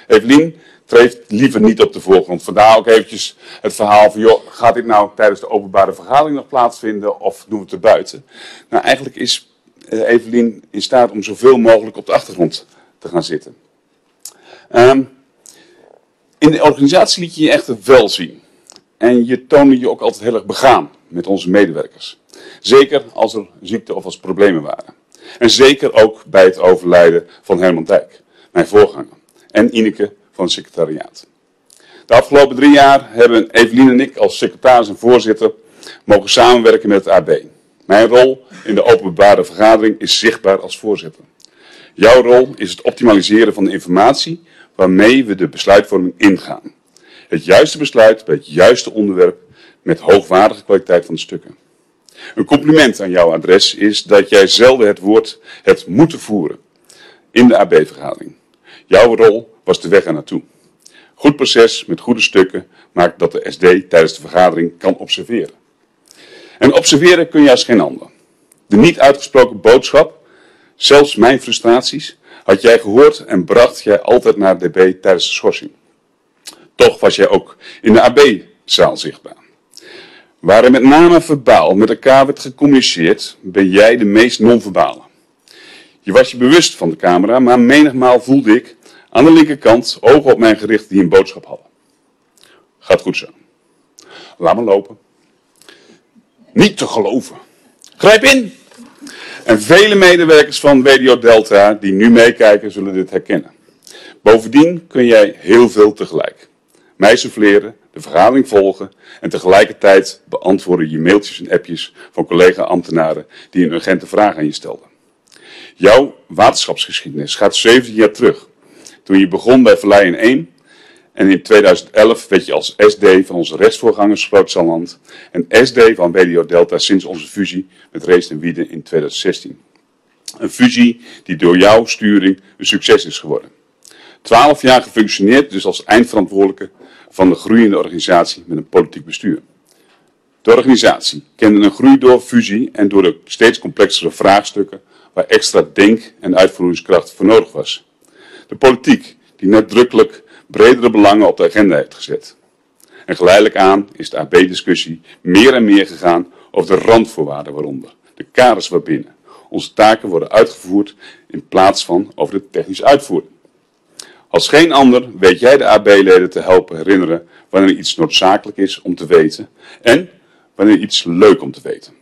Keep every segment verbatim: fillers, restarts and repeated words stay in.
Evelien treedt liever niet op de voorgrond. Vandaar ook eventjes het verhaal van, joh, gaat dit nou tijdens de openbare vergadering nog plaatsvinden of doen we het erbuiten? Nou, eigenlijk is Evelien in staat om zoveel mogelijk op de achtergrond te gaan zitten. Um, in de organisatie liet je je echter wel zien. En je toonde je ook altijd heel erg begaan met onze medewerkers. Zeker als er ziekte of als problemen waren. En zeker ook bij het overlijden van Herman Dijk, mijn voorganger. En Ineke van het secretariaat. De afgelopen drie jaar hebben Evelien en ik als secretaris en voorzitter mogen samenwerken met het A B. Mijn rol in de openbare vergadering is zichtbaar als voorzitter. Jouw rol is het optimaliseren van de informatie waarmee we de besluitvorming ingaan. Het juiste besluit bij het juiste onderwerp met hoogwaardige kwaliteit van de stukken. Een compliment aan jouw adres is dat jij zelden het woord hebt moeten voeren in de A B-vergadering. Jouw rol was de weg er naartoe. Goed proces met goede stukken maakt dat de S D tijdens de vergadering kan observeren. En observeren kun je als geen ander. De niet uitgesproken boodschap, zelfs mijn frustraties, had jij gehoord en bracht jij altijd naar D B tijdens de schorsing. Toch was jij ook in de A B-zaal zichtbaar. Waar er met name verbaal met elkaar werd gecommuniceerd, ben jij de meest non-verbale. Je was je bewust van de camera, maar menigmaal voelde ik aan de linkerkant ogen op mij gericht die een boodschap hadden. Gaat goed zo. Laat me lopen. Niet te geloven. Grijp in! En vele medewerkers van W D O Delta die nu meekijken zullen dit herkennen. Bovendien kun jij heel veel tegelijk. Mij souffleren, de vergadering volgen en tegelijkertijd beantwoorden je mailtjes en appjes van collega-ambtenaren die een urgente vraag aan je stelden. Jouw waterschapsgeschiedenis gaat zeventien jaar terug. Toen je begon bij Verlei en Eem en in tweeduizend elf werd je als S D van onze rechtsvoorgangers Groot-Salland en S D van W D O Delta sinds onze fusie met Reest en Wieden in tweeduizend zestien. Een fusie die door jouw sturing een succes is geworden. Twaalf jaar gefunctioneerd dus als eindverantwoordelijke van de groeiende organisatie met een politiek bestuur. De organisatie kende een groei door fusie en door de steeds complexere vraagstukken waar extra denk- en uitvoeringskracht voor nodig was. De politiek die nadrukkelijk bredere belangen op de agenda heeft gezet. En geleidelijk aan is de A B-discussie meer en meer gegaan over de randvoorwaarden waaronder, de kaders waarbinnen onze taken worden uitgevoerd in plaats van over de technische uitvoering. Als geen ander weet jij de A B-leden te helpen herinneren wanneer iets noodzakelijk is om te weten en wanneer iets leuk om te weten.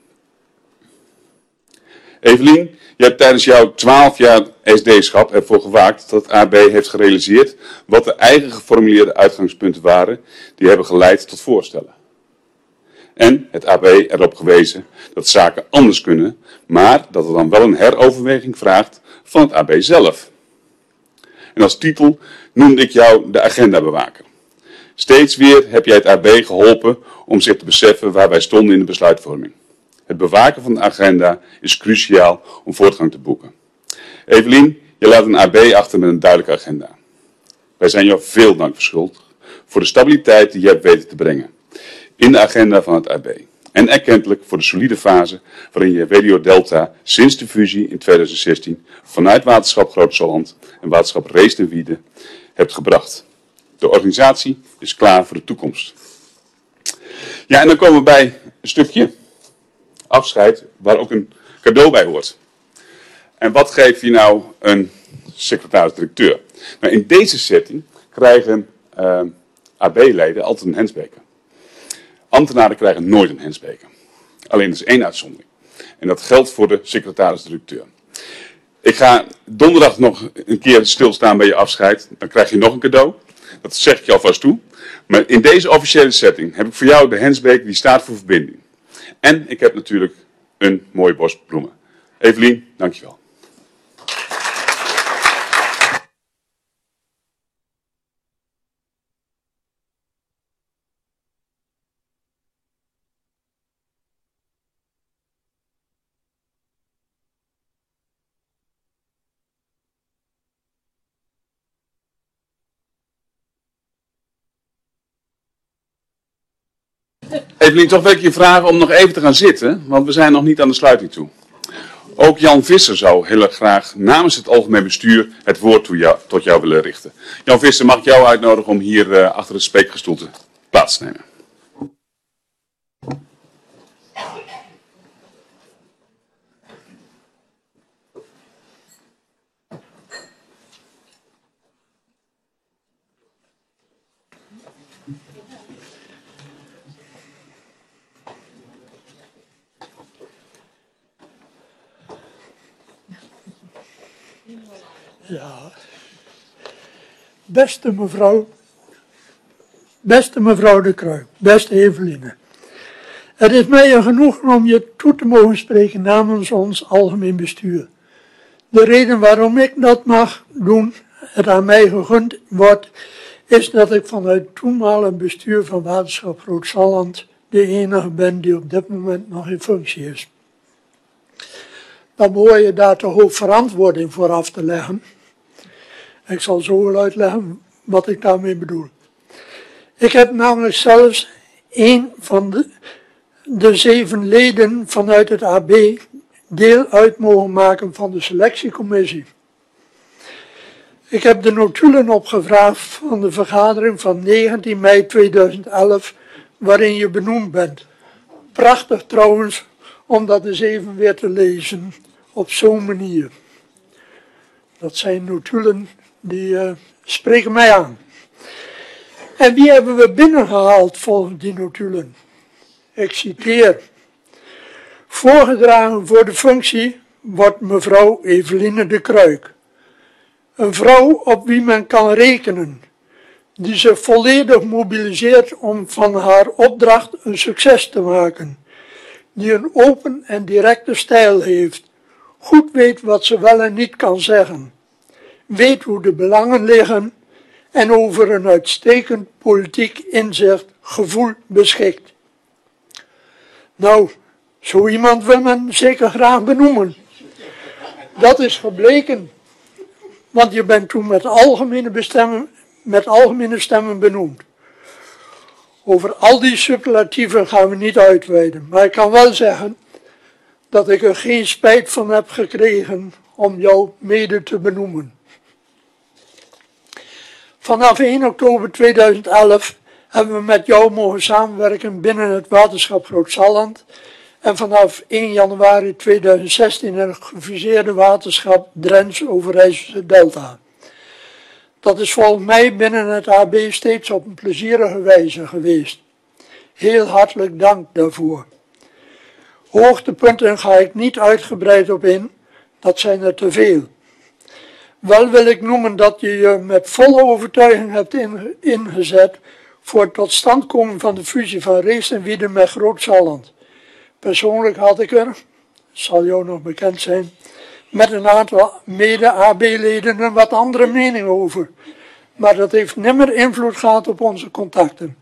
Evelien, je hebt tijdens jouw twaalf jaar S D-schap ervoor gewaakt dat het A B heeft gerealiseerd wat de eigen geformuleerde uitgangspunten waren die hebben geleid tot voorstellen. En het A B erop gewezen dat zaken anders kunnen, maar dat het dan wel een heroverweging vraagt van het A B zelf. En als titel noemde ik jou de agendabewaker. Steeds weer heb jij het A B geholpen om zich te beseffen waar wij stonden in de besluitvorming. Het bewaken van de agenda is cruciaal om voortgang te boeken. Evelien, je laat een A B achter met een duidelijke agenda. Wij zijn jou veel dank verschuldigd voor de stabiliteit die je hebt weten te brengen in de agenda van het A B. En erkentelijk voor de solide fase waarin je W D O Delta sinds de fusie in tweeduizend zestien vanuit Waterschap Groot-Salland en Waterschap Reest en Wieden hebt gebracht. De organisatie is klaar voor de toekomst. Ja, en dan komen we bij een stukje afscheid waar ook een cadeau bij hoort. En wat geeft je nou een secretaris-directeur? Nou, in deze setting krijgen uh, A B-leden altijd een hensbeker. Ambtenaren krijgen nooit een hensbeker. Alleen er is één uitzondering. En dat geldt voor de secretaris-directeur. Ik ga donderdag nog een keer stilstaan bij je afscheid. Dan krijg je nog een cadeau. Dat zeg ik je alvast toe. Maar in deze officiële setting heb ik voor jou de hensbeker die staat voor verbinding. En ik heb natuurlijk een mooie bos bloemen. Evelien, dankjewel. Evelien, toch wil ik je vragen om nog even te gaan zitten, want we zijn nog niet aan de sluiting toe. Ook Jan Visser zou heel erg graag namens het algemeen bestuur het woord toe jou, tot jou willen richten. Jan Visser, mag ik jou uitnodigen om hier uh, achter het spreekgestoelte plaats te nemen? Ja, beste mevrouw, beste mevrouw De Kruik, beste Eveline. Het is mij een genoegen om je toe te mogen spreken namens ons algemeen bestuur. De reden waarom ik dat mag doen, het aan mij gegund wordt, is dat ik vanuit het toenmalig bestuur van Waterschap Groot-Salland de enige ben die op dit moment nog in functie is. Dan behoor je daar toch ook verantwoording voor af te leggen. Ik zal zo wel uitleggen wat ik daarmee bedoel. Ik heb namelijk zelfs een van de, de zeven leden vanuit het A B deel uit mogen maken van de selectiecommissie. Ik heb de notulen opgevraagd van de vergadering van negentien mei tweeduizend elf, waarin je benoemd bent. Prachtig trouwens, om dat eens even weer te lezen op zo'n manier. Dat zijn notulen die uh, spreken mij aan. En wie hebben we binnengehaald volgens die notulen? Ik citeer. Voorgedragen voor de functie wordt mevrouw Eveline De Kruik. Een vrouw op wie men kan rekenen, die zich volledig mobiliseert om van haar opdracht een succes te maken, die een open en directe stijl heeft, goed weet wat ze wel en niet kan zeggen, weet hoe de belangen liggen en over een uitstekend politiek inzicht, gevoel beschikt. Nou, zo iemand wil men zeker graag benoemen. Dat is gebleken, want je bent toen met algemene, bestemmen, met algemene stemmen benoemd. Over al die superlatieven gaan we niet uitweiden, maar ik kan wel zeggen dat ik er geen spijt van heb gekregen om jou mede te benoemen. Vanaf één oktober tweeduizend elf hebben we met jou mogen samenwerken binnen het Waterschap Groot-Salland en vanaf één januari tweeduizend zestien in het gefuseerde waterschap Drents-Overijsselse Delta. Dat is volgens mij binnen het A B steeds op een plezierige wijze geweest. Heel hartelijk dank daarvoor. Hoogtepunten ga ik niet uitgebreid op in, dat zijn er te veel. Wel wil ik noemen dat je je met volle overtuiging hebt ingezet voor het tot stand komen van de fusie van Rees en Wieden met Groot-Salland. Persoonlijk had ik er, zal jou nog bekend zijn, met een aantal mede-A B-leden een wat andere mening over. Maar dat heeft nimmer invloed gehad op onze contacten.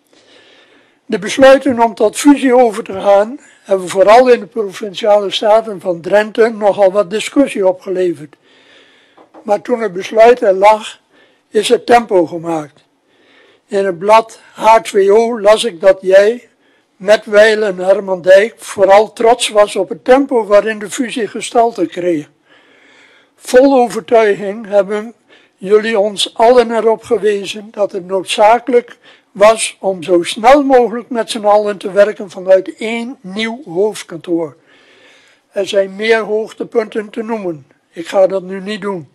De besluiten om tot fusie over te gaan hebben vooral in de provinciale staten van Drenthe nogal wat discussie opgeleverd. Maar toen het besluit er lag, is er tempo gemaakt. In het blad H twee O las ik dat jij, met Weil en Herman Dijk, vooral trots was op het tempo waarin de fusie gestalte kreeg. Vol overtuiging hebben jullie ons allen erop gewezen dat het noodzakelijk was om zo snel mogelijk met z'n allen te werken vanuit één nieuw hoofdkantoor. Er zijn meer hoogtepunten te noemen. Ik ga dat nu niet doen.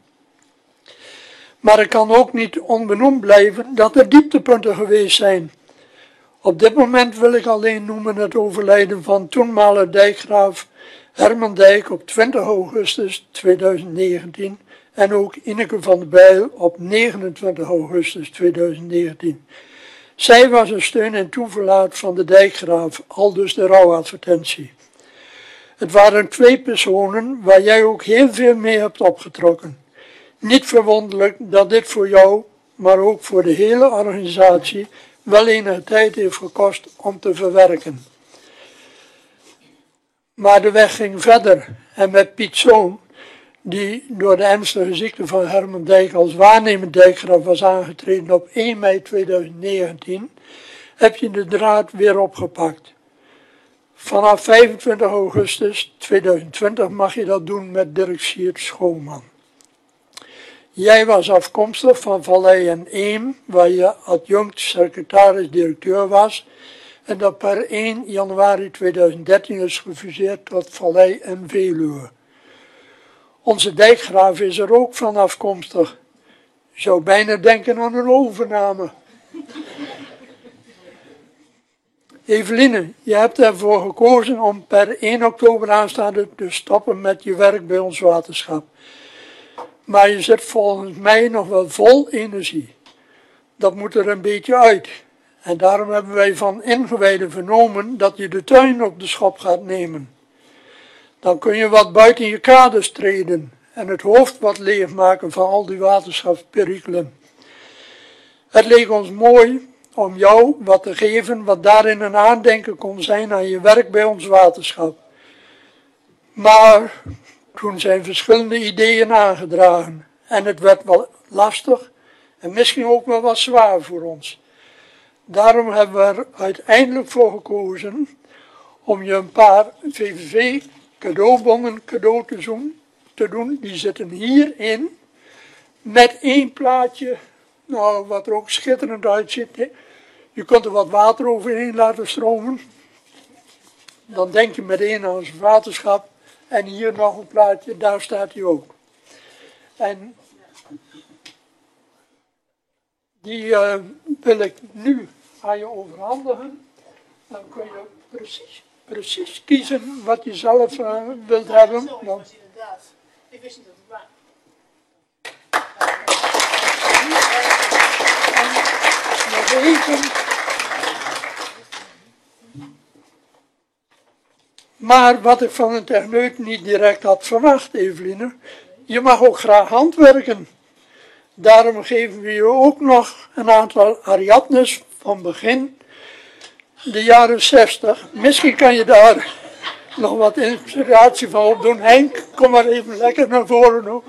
Maar het kan ook niet onbenoemd blijven dat er dieptepunten geweest zijn. Op dit moment wil ik alleen noemen het overlijden van toenmalig dijkgraaf Herman Dijk op twintig augustus tweeduizend negentien en ook Ineke van der Bijl op negenentwintig augustus tweeduizend negentien. Zij was een steun en toeverlaat van de dijkgraaf, aldus de rouwadvertentie. Het waren twee personen waar jij ook heel veel mee hebt opgetrokken. Niet verwonderlijk dat dit voor jou, maar ook voor de hele organisatie, wel enige tijd heeft gekost om te verwerken. Maar de weg ging verder en met Piet Zoon, die door de ernstige ziekte van Herman Dijk als waarnemend dijkgraaf was aangetreden op één mei tweeduizend negentien, heb je de draad weer opgepakt. Vanaf vijfentwintig augustus tweeduizend twintig mag je dat doen met Dirk Siert Schoonman. Jij was afkomstig van Vallei en Eem, waar je adjunct secretaris-directeur was en dat per één januari tweeduizend dertien is gefuseerd tot Vallei en Veluwe. Onze dijkgraaf is er ook van afkomstig. Je zou bijna denken aan een overname. Eveline, je hebt ervoor gekozen om per één oktober aanstaande te stoppen met je werk bij ons waterschap. Maar je zit volgens mij nog wel vol energie. Dat moet er een beetje uit. En daarom hebben wij van ingewijden vernomen dat je de tuin op de schop gaat nemen. Dan kun je wat buiten je kaders treden en het hoofd wat leegmaken van al die waterschapsperikelen. Het leek ons mooi om jou wat te geven wat daarin een aandenken kon zijn aan je werk bij ons waterschap. Maar toen zijn verschillende ideeën aangedragen en het werd wel lastig en misschien ook wel wat zwaar voor ons. Daarom hebben we er uiteindelijk voor gekozen om je een paar V V V cadeaubonnen cadeau te doen, te doen. Die zitten hierin met één plaatje, nou, wat er ook schitterend uitziet. Hè. Je kunt er wat water overheen laten stromen. Dan denk je meteen aan ons waterschap. En hier nog een plaatje, daar staat hij ook. En die uh, wil ik nu aan je overhandigen. Dan kun je precies, precies kiezen wat je zelf uh, wilt hebben. Zo, Dan. inderdaad. Ik wist niet dat het was. Nog even. Maar wat ik van een techneut niet direct had verwacht, Eveline, je mag ook graag handwerken. Daarom geven we je ook nog een aantal Ariadnes van begin de jaren zestig. Misschien kan je daar nog wat inspiratie van opdoen. Henk, kom maar even lekker naar voren ook.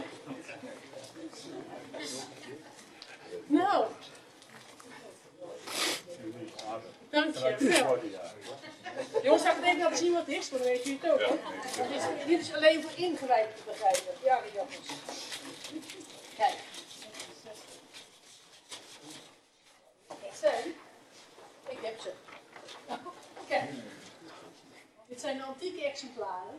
Nou. Dank je. Jongens, zou ik het even laten zien wat het is, maar dan weet je het ook. Hè? Dit, is, dit is alleen voor ingewijden te begrijpen. Ja, die jongens. Kijk. Kijk, zijn. Ik heb ze. Kijk. Dit zijn de antieke exemplaren.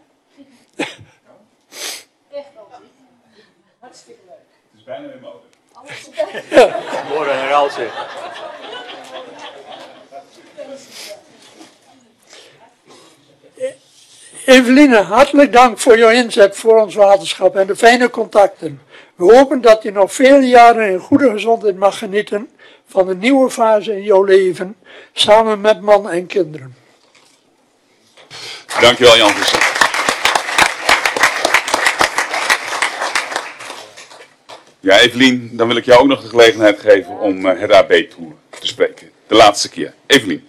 Echt antiek. Hartstikke leuk. Het is bijna weer mode. Alles Morgen herhaalt zich. Eveline, hartelijk dank voor jouw inzet voor ons waterschap en de fijne contacten. We hopen dat je nog vele jaren in goede gezondheid mag genieten van een nieuwe fase in jouw leven, samen met man en kinderen. Dankjewel, Jan Visser. Ja, Evelien, dan wil ik jou ook nog de gelegenheid geven om uh, het A B toe te spreken. De laatste keer. Evelien.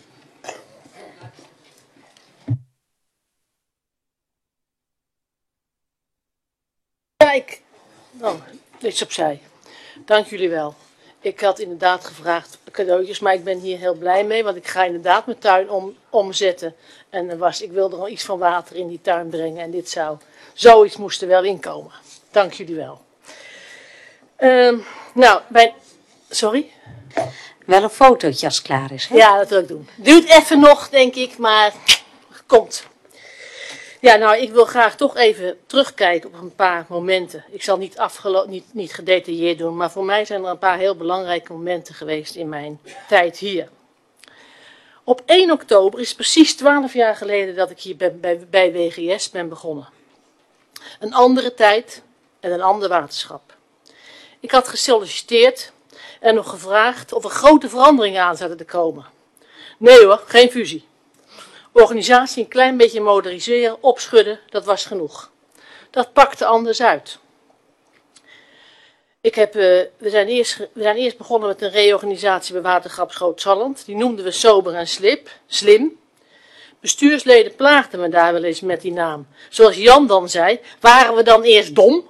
Kijk, oh, iets opzij. Dank jullie wel. Ik had inderdaad gevraagd cadeautjes, maar ik ben hier heel blij mee, want ik ga inderdaad mijn tuin om, omzetten. En er was, ik wilde nog iets van water in die tuin brengen en dit zou, zoiets moest er wel inkomen. Dank jullie wel. Uh, nou, mijn, sorry? Wel een fotootje als het klaar is, hè? Ja, dat wil ik doen. Duurt even nog, denk ik, maar komt. Ja, nou, ik wil graag toch even terugkijken op een paar momenten. Ik zal niet, afgelo- niet, niet gedetailleerd doen, maar voor mij zijn er een paar heel belangrijke momenten geweest in mijn tijd hier. Op één oktober is precies twaalf jaar geleden dat ik hier ben, bij, bij W G S ben begonnen. Een andere tijd en een ander waterschap. Ik had gesolliciteerd en nog gevraagd of er grote veranderingen aan zouden te komen. Nee hoor, geen fusie. Organisatie een klein beetje moderniseren, opschudden, dat was genoeg. Dat pakte anders uit. Ik heb, uh, we, zijn eerst, we zijn eerst begonnen met een reorganisatie bij Waterschap Schoot-Salland. Die noemden we sober en slip, slim. Bestuursleden plaagden me daar wel eens met die naam. Zoals Jan dan zei, waren we dan eerst dom?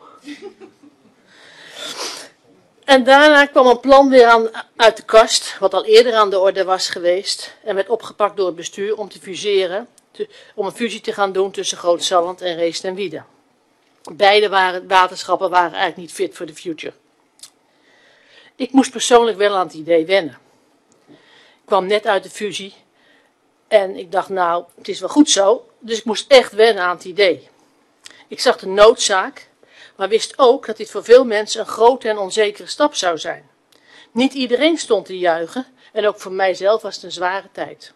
En daarna kwam een plan weer aan, uit de kast, wat al eerder aan de orde was geweest en werd opgepakt door het bestuur om te fuseren te, om een fusie te gaan doen tussen Groot Salland en Rees en Wieden. Beide waren, waterschappen waren eigenlijk niet fit for the future. Ik moest persoonlijk wel aan het idee wennen. Ik kwam net uit de fusie en ik dacht, nou, het is wel goed zo, dus ik moest echt wennen aan het idee. Ik zag de noodzaak, maar wist ook dat dit voor veel mensen een grote en onzekere stap zou zijn. Niet iedereen stond te juichen en ook voor mijzelf was het een zware tijd.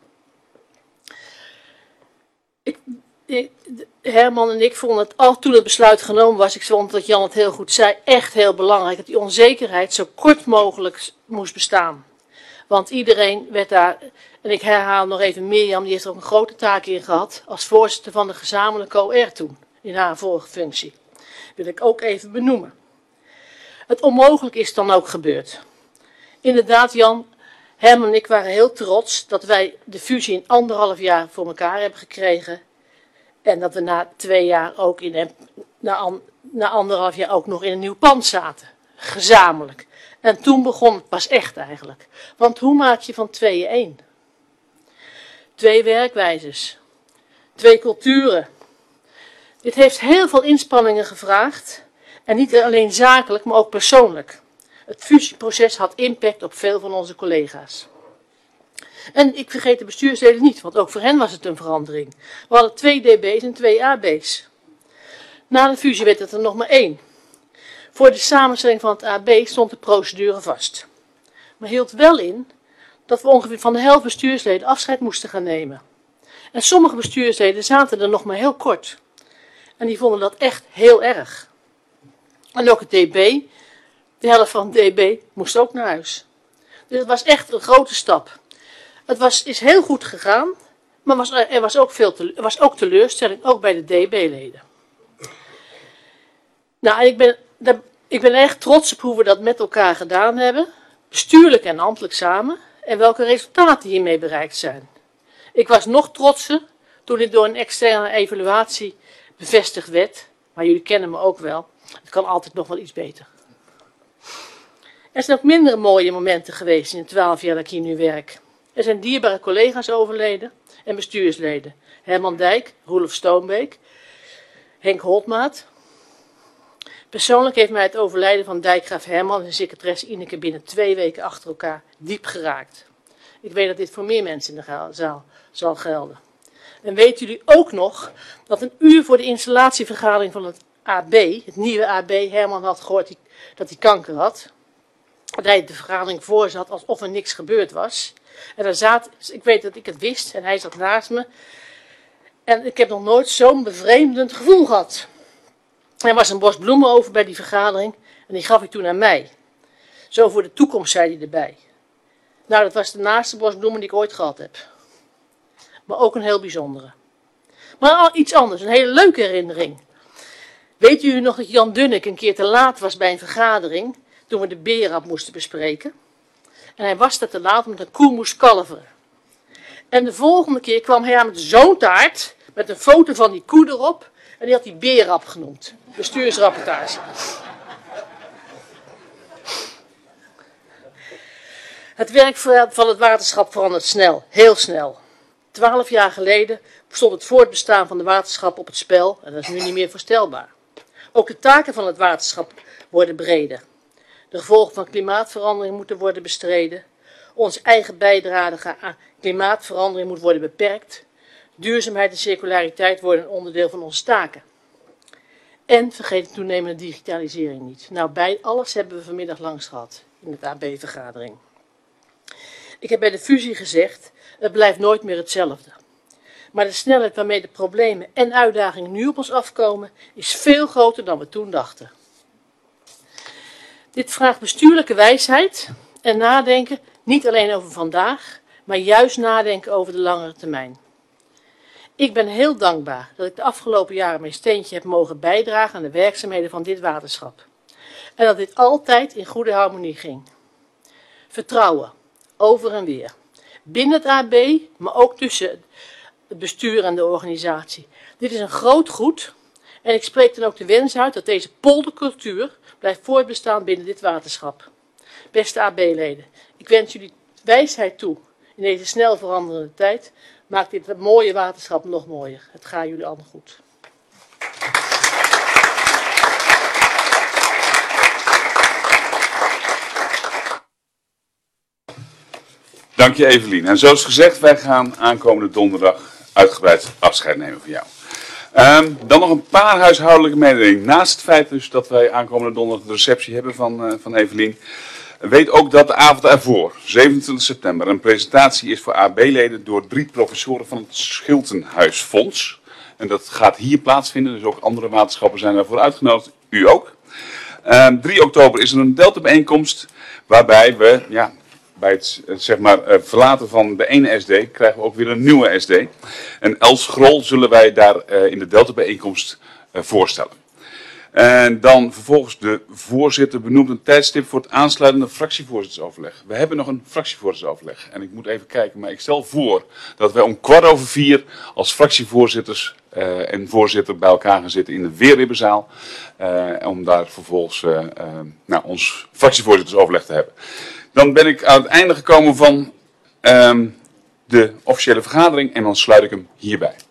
Ik, ik, Herman en ik vonden het al toen het besluit genomen was, ik vond dat Jan het heel goed zei, echt heel belangrijk dat die onzekerheid zo kort mogelijk moest bestaan. Want iedereen werd daar, en ik herhaal nog even Mirjam, die heeft er ook een grote taak in gehad, als voorzitter van de gezamenlijke O R toen, in haar vorige functie. Wil ik ook even benoemen. Het onmogelijk is dan ook gebeurd. Inderdaad, Jan, Herman en ik waren heel trots dat wij de fusie in anderhalf jaar voor elkaar hebben gekregen. En dat we na twee jaar ook in een, na, na anderhalf jaar ook nog in een nieuw pand zaten. Gezamenlijk. En toen begon het pas echt eigenlijk. Want hoe maak je van tweeën één? Twee werkwijzes. Twee culturen. Dit heeft heel veel inspanningen gevraagd. En niet alleen zakelijk, maar ook persoonlijk. Het fusieproces had impact op veel van onze collega's. En ik vergeet de bestuursleden niet, want ook voor hen was het een verandering. We hadden twee D B's en twee A B's. Na de fusie werd het er nog maar één. Voor de samenstelling van het A B stond de procedure vast. Maar hield wel in dat we ongeveer van de helft bestuursleden afscheid moesten gaan nemen. En sommige bestuursleden zaten er nog maar heel kort. En die vonden dat echt heel erg. En ook het D B, de helft van het D B, moest ook naar huis. Dus het was echt een grote stap. Het was, is heel goed gegaan, maar was, er was ook, veel te, er was ook teleurstelling, ook bij de D B-leden. Nou, en ik ben, daar, ik ben erg trots op hoe we dat met elkaar gedaan hebben, bestuurlijk en ambtelijk samen, en welke resultaten hiermee bereikt zijn. Ik was nog trotser toen dit door een externe evaluatie bevestigd werd, maar jullie kennen me ook wel, het kan altijd nog wel iets beter. Er zijn ook mindere mooie momenten geweest in de twaalf jaar dat ik hier nu werk. Er zijn dierbare collega's overleden en bestuursleden. Herman Dijk, Roelof Stoombeek, Henk Holtmaat. Persoonlijk heeft mij het overlijden van dijkgraaf Herman en secretaresse Ineke binnen twee weken achter elkaar diep geraakt. Ik weet dat dit voor meer mensen in de zaal zal gelden. En weten jullie ook nog dat een uur voor de installatievergadering van het A B, het nieuwe A B, Herman had gehoord dat hij kanker had. Dat hij de vergadering voorzat alsof er niks gebeurd was. En daar zat, ik weet dat ik het wist en hij zat naast me. En ik heb nog nooit zo'n bevreemdend gevoel gehad. Er was een bos bloemen over bij die vergadering en die gaf hij toen aan mij. Zo voor de toekomst, zei hij erbij. Nou, dat was de naaste bos bloemen die ik ooit gehad heb. Maar ook een heel bijzondere. Maar al iets anders, een hele leuke herinnering. Weet u nog dat Jan Dunnek een keer te laat was bij een vergadering toen we de berenrap moesten bespreken? En hij was er te laat omdat een koe moest kalveren. En de volgende keer kwam hij aan met zo'n taart, met een foto van die koe erop, en die had die berenrap genoemd. Bestuursrapportage. Het werk van het waterschap verandert snel, heel snel. Twaalf jaar geleden stond het voortbestaan van de waterschap op het spel en dat is nu niet meer voorstelbaar. Ook de taken van het waterschap worden breder. De gevolgen van klimaatverandering moeten worden bestreden. Onze eigen bijdrage aan klimaatverandering moet worden beperkt. Duurzaamheid en circulariteit worden een onderdeel van onze taken. En vergeet de toenemende digitalisering niet. Nou, bij alles hebben we vanmiddag langs gehad in het A B-vergadering. Ik heb bij de fusie gezegd, het blijft nooit meer hetzelfde. Maar de snelheid waarmee de problemen en uitdagingen nu op ons afkomen, is veel groter dan we toen dachten. Dit vraagt bestuurlijke wijsheid en nadenken, niet alleen over vandaag, maar juist nadenken over de langere termijn. Ik ben heel dankbaar dat ik de afgelopen jaren mijn steentje heb mogen bijdragen aan de werkzaamheden van dit waterschap. En dat dit altijd in goede harmonie ging. Vertrouwen, over en weer. Binnen het A B, maar ook tussen het bestuur en de organisatie. Dit is een groot goed en ik spreek dan ook de wens uit dat deze poldercultuur blijft voortbestaan binnen dit waterschap. Beste A B-leden, ik wens jullie wijsheid toe in deze snel veranderende tijd, maakt dit mooie waterschap nog mooier. Het gaat jullie allemaal goed. Dank je, Evelien. En zoals gezegd, wij gaan aankomende donderdag uitgebreid afscheid nemen van jou. Um, dan nog een paar huishoudelijke mededelingen. Naast het feit dus dat wij aankomende donderdag de receptie hebben van, uh, van Evelien. Weet ook dat de avond ervoor, zevenentwintig september, een presentatie is voor A B-leden door drie professoren van het Schiltenhuisfonds. En dat gaat hier plaatsvinden, dus ook andere waterschappen zijn daarvoor uitgenodigd. U ook. Um, drie oktober is er een Delta-bijeenkomst waarbij we... Ja, bij het zeg maar, uh, verlaten van de ene S D krijgen we ook weer een nieuwe S D. En Els Grol zullen wij daar uh, in de Delta-bijeenkomst uh, voorstellen. En dan vervolgens de voorzitter benoemt een tijdstip voor het aansluitende fractievoorzittersoverleg. We hebben nog een fractievoorzittersoverleg. En ik moet even kijken, maar ik stel voor dat wij om kwart over vier als fractievoorzitters uh, en voorzitter bij elkaar gaan zitten in de Weerribbenzaal. Uh, om daar vervolgens uh, uh, nou, ons fractievoorzittersoverleg te hebben. Dan ben ik aan het einde gekomen van um, de officiële vergadering en dan sluit ik hem hierbij.